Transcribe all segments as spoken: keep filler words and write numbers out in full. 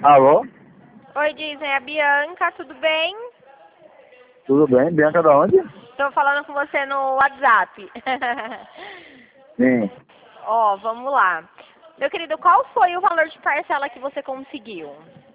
Alô? Oi, Disney, é a Bianca, tudo bem? Tudo bem? Bianca da onde? Tô falando com você no WhatsApp. Sim. Ó, vamos lá. Meu querido, qual foi o valor de parcela que você conseguiu?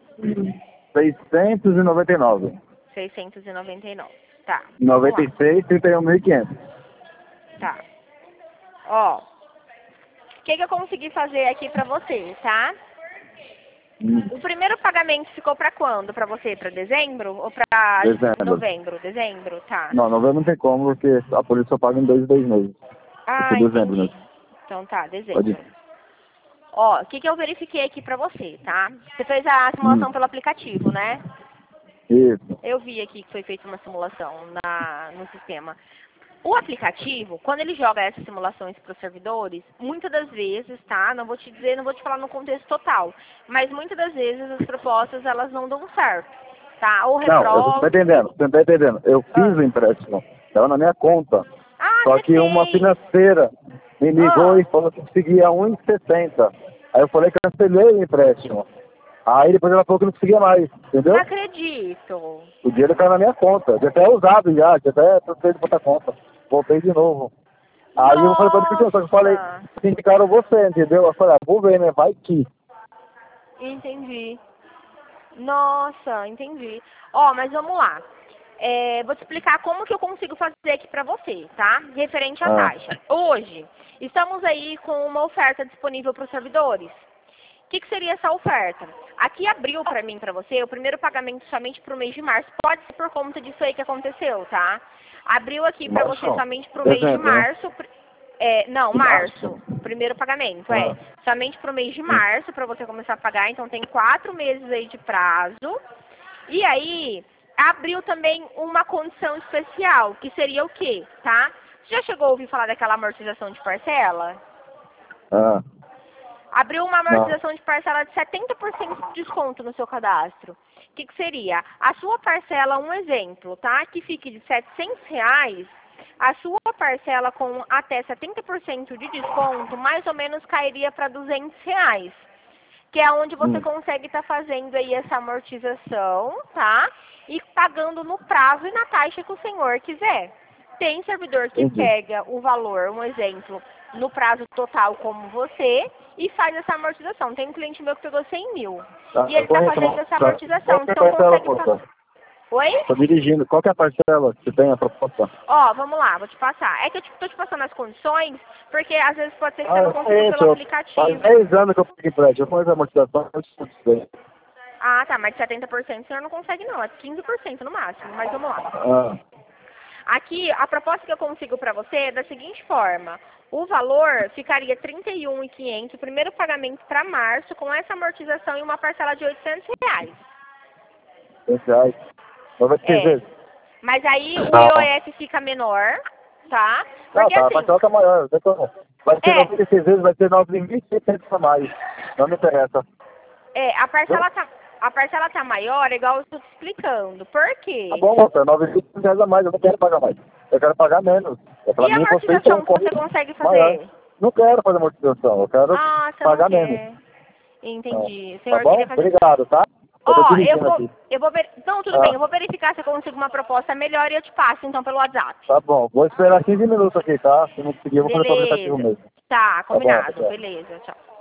seiscentos e noventa e nove. seiscentos e noventa e nove. Tá, vamos noventa e lá. seis, trinta e um mil e quinhentos. Tá. Ó, o que, que eu consegui fazer aqui pra você, tá? Hum. O primeiro pagamento ficou pra quando? Pra você? Pra dezembro? Ou pra Dezembro. novembro? Dezembro, tá. Não, novembro não tem como, porque a polícia só paga em dois, dois meses. Ah, Esse dezembro entendi. mesmo. Então tá, Pode dezembro. ir. Ó, o que, que eu verifiquei aqui pra você, tá? Você fez a Hum. simulação pelo aplicativo, né? Isso. Eu vi aqui que foi feita uma simulação na, no sistema. O aplicativo, quando ele joga essas simulações para os servidores, muitas das vezes, tá? Não vou te dizer, não vou te falar no contexto total, mas muitas das vezes as propostas elas não dão certo, tá? Ou Não, eu não tô reprova. entendendo. Você não tá entendendo. Eu fiz Ah, o empréstimo. Estava na minha conta. ah Só você que uma fez. financeira me ligou Ah, e falou que conseguia um e sessenta. Aí eu falei que cancelei o empréstimo. Aí depois ela falou que não conseguia mais, não entendeu? acredito. O dinheiro caiu na minha conta. Já até usado já, já até transferi de outra conta. Voltei de novo. Aí eu falei pra ele, só que eu falei, Nossa, indicaram você, entendeu? Eu falei, ah, vou ver, né? Vai que. entendi. Nossa, entendi. Ó, mas vamos lá. É, vou te explicar como que eu consigo fazer aqui pra você, tá? Referente à Ah, taxa. Hoje, estamos aí com uma oferta disponível para os servidores. O que, que seria essa oferta? Aqui abriu pra mim, pra você, o primeiro pagamento somente pro mês de março. Pode ser por conta disso aí que aconteceu, tá? Abriu aqui pra você março? somente pro mês de Dezembro, né? março. pr- É, não, De março? março. Primeiro pagamento, é. Ah, Somente pro mês de sim. março pra você começar a pagar. Então tem quatro meses aí de prazo. E aí, abriu também uma condição especial, que seria o quê, tá? Você já chegou a ouvir falar daquela amortização de parcela? Ah, Abriu uma não. amortização de parcela de setenta por cento de desconto no seu cadastro. O que, que seria? A sua parcela, um exemplo, tá? Que fique de setecentos reais, a sua parcela com até setenta por cento de desconto, mais ou menos cairia para duzentos reais. Que é onde você Hum, consegue estar fazendo aí essa amortização, tá? E pagando no prazo e na taxa que o senhor quiser. Tem servidor que entendi. pega o valor, um exemplo, no prazo total como você e faz essa amortização. Tem um cliente meu que pegou cem mil Tá, e ele eu está conheço, fazendo não. essa Tá. amortização, Qual que é a então parcela, consegue... fa- moça? Oi? Tô dirigindo. Qual que é a parcela que tem a proposta? Ó, vamos lá, vou te passar. É que eu te- tô te passando as condições, porque às vezes pode ser que Ah, você não eu consiga conheço. pelo Eu, faz aplicativo. dez anos que eu peguei empréstimo. Eu conheço a amortização, eu estudo isso daí. Ah, tá, mas de setenta por cento o senhor não consegue não, é quinze por cento no máximo, mas vamos lá. Ah, Aqui, a proposta que eu consigo para você é da seguinte forma. O valor ficaria trinta e um mil e quinhentos, o primeiro pagamento para março, com essa amortização e uma parcela de oitocentos reais. cem reais. noventa e seis É, vezes. mas aí o Não. I O F fica menor, tá? Não, Porque tá, a assim, parcela tá maior. não tem como. Vai ser é, noventa e seis vezes, vai ser nove mil e seiscentos a mais. Não me interessa. é, a Viu? parcela tá, a parcela tá maior, igual eu estou te explicando. Por Tá quê? bom, moça, nove mil e seiscentos reais a mais. Eu não quero pagar mais. Eu quero pagar menos. É pra E a mim, vocês são um amortização que corre você consegue maior. fazer? Não quero fazer amortização. Eu quero Ah, você não pagar menos. quer. Não. Entendi. O Tá senhor bom? queria fazer. Obrigado, tá? Eu tô Ó, eu dirigindo vou, aqui. eu vou ver, não, tudo bem, Ah, eu vou verificar se eu consigo uma proposta melhor e eu te passo então pelo WhatsApp. tá bom. Vou esperar quinze minutos aqui, tá? Se não conseguir, eu vou fazer pelo aplicativo Beleza. mesmo. Tá, Tá bom, combinado. tchau. Beleza, tchau.